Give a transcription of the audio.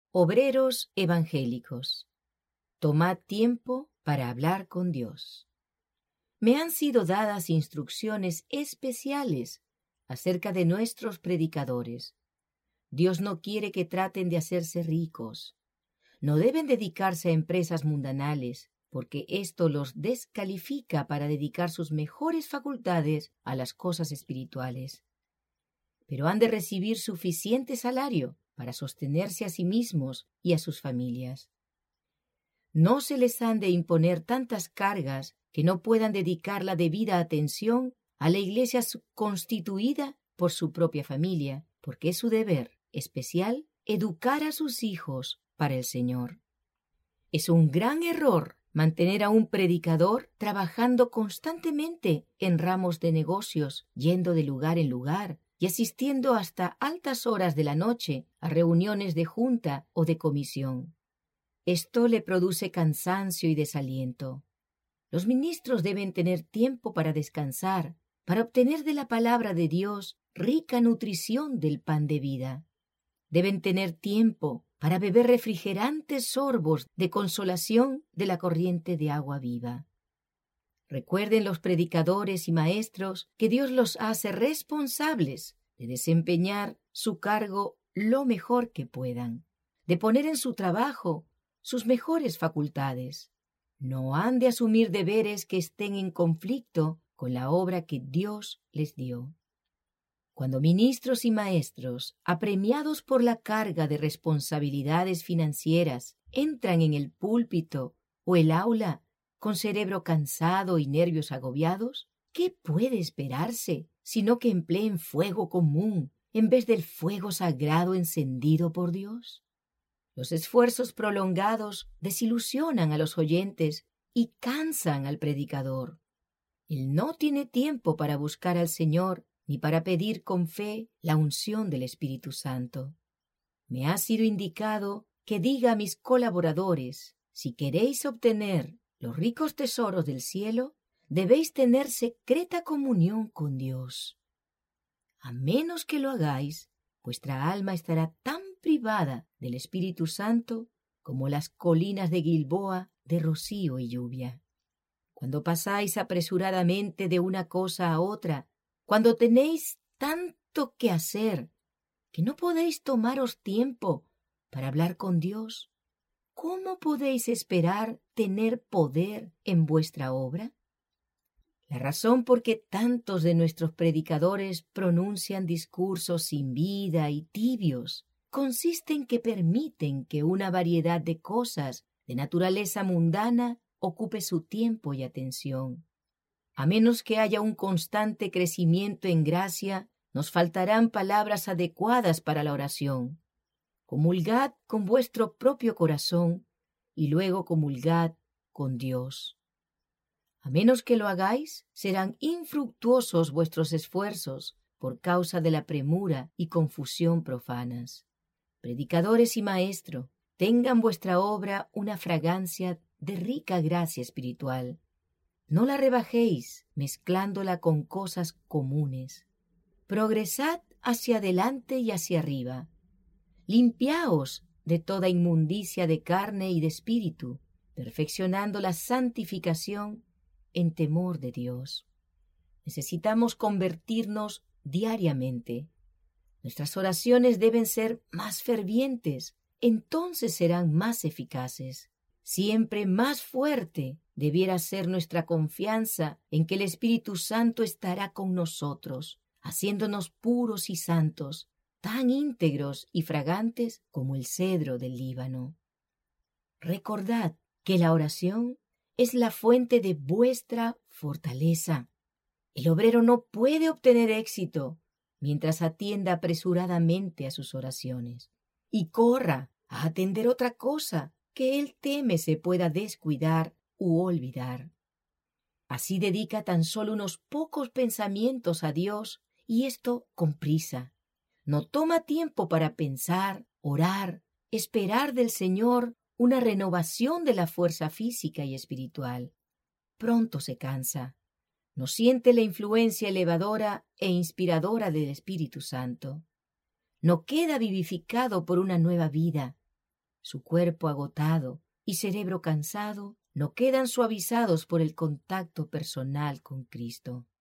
Obreros evangélicos, tomad tiempo para hablar con Dios. Me han sido dadas instrucciones especiales acerca de nuestros predicadores. Dios no quiere que traten de hacerse ricos. No deben dedicarse a empresas mundanales, porque esto los descalifica para dedicar sus mejores facultades a las cosas espirituales. Pero han de recibir suficiente salario para sostenerse a sí mismos y a sus familias. No se les han de imponer tantas cargas que no puedan dedicar la debida atención a la iglesia constituida por su propia familia, porque es su deber especial educar a sus hijos para el Señor. Es un gran error mantener a un predicador trabajando constantemente en ramos de negocios, yendo de lugar en lugar y asistiendo hasta altas horas de la noche a reuniones de junta o de comisión. Esto le produce cansancio y desaliento. Los ministros deben tener tiempo para descansar, para obtener de la palabra de Dios rica nutrición del pan de vida. Deben tener tiempo para beber refrigerantes sorbos de consolación de la corriente de agua viva. Recuerden los predicadores y maestros que Dios los hace responsables de desempeñar su cargo lo mejor que puedan, de poner en su trabajo sus mejores facultades. No han de asumir deberes que estén en conflicto con la obra que Dios les dio. Cuando ministros y maestros, apremiados por la carga de responsabilidades financieras, entran en el púlpito o el aula con cerebro cansado y nervios agobiados, ¿qué puede esperarse sino que empleen fuego común en vez del fuego sagrado encendido por Dios? Los esfuerzos prolongados desilusionan a los oyentes y cansan al predicador. Él no tiene tiempo para buscar al Señor ni para pedir con fe la unción del Espíritu Santo. Me ha sido indicado que diga a mis colaboradores: si queréis obtener los ricos tesoros del cielo, debéis tener secreta comunión con Dios. A menos que lo hagáis, vuestra alma estará tan privada del Espíritu Santo como las colinas de Gilboa de rocío y lluvia. Cuando pasáis apresuradamente de una cosa a otra, cuando tenéis tanto que hacer que no podéis tomaros tiempo para hablar con Dios, ¿cómo podéis esperar tener poder en vuestra obra? La razón por qué tantos de nuestros predicadores pronuncian discursos sin vida y tibios consiste en que permiten que una variedad de cosas de naturaleza mundana ocupe su tiempo y atención. A menos que haya un constante crecimiento en gracia, nos faltarán palabras adecuadas para la oración. Comulgad con vuestro propio corazón y luego comulgad con Dios. A menos que lo hagáis, serán infructuosos vuestros esfuerzos por causa de la premura y confusión profanas. Predicadores y maestro, tengan vuestra obra una fragancia de rica gracia espiritual. No la rebajéis mezclándola con cosas comunes. Progresad hacia adelante y hacia arriba. Limpiaos de toda inmundicia de carne y de espíritu, perfeccionando la santificación en temor de Dios. Necesitamos convertirnos diariamente. Nuestras oraciones deben ser más fervientes, entonces serán más eficaces. Siempre más fuerte debiera ser nuestra confianza en que el Espíritu Santo estará con nosotros, haciéndonos puros y santos, tan íntegros y fragantes como el cedro del Líbano. Recordad que la oración es la fuente de vuestra fortaleza. El obrero no puede obtener éxito mientras atienda apresuradamente a sus oraciones y corra a atender otra cosa que él teme se pueda descuidar u olvidar. Así dedica tan solo unos pocos pensamientos a Dios, y esto con prisa. No toma tiempo para pensar, orar, esperar del Señor una renovación de la fuerza física y espiritual. Pronto se cansa. No siente la influencia elevadora e inspiradora del Espíritu Santo. No queda vivificado por una nueva vida. Su cuerpo agotado y cerebro cansado no quedan suavizados por el contacto personal con Cristo.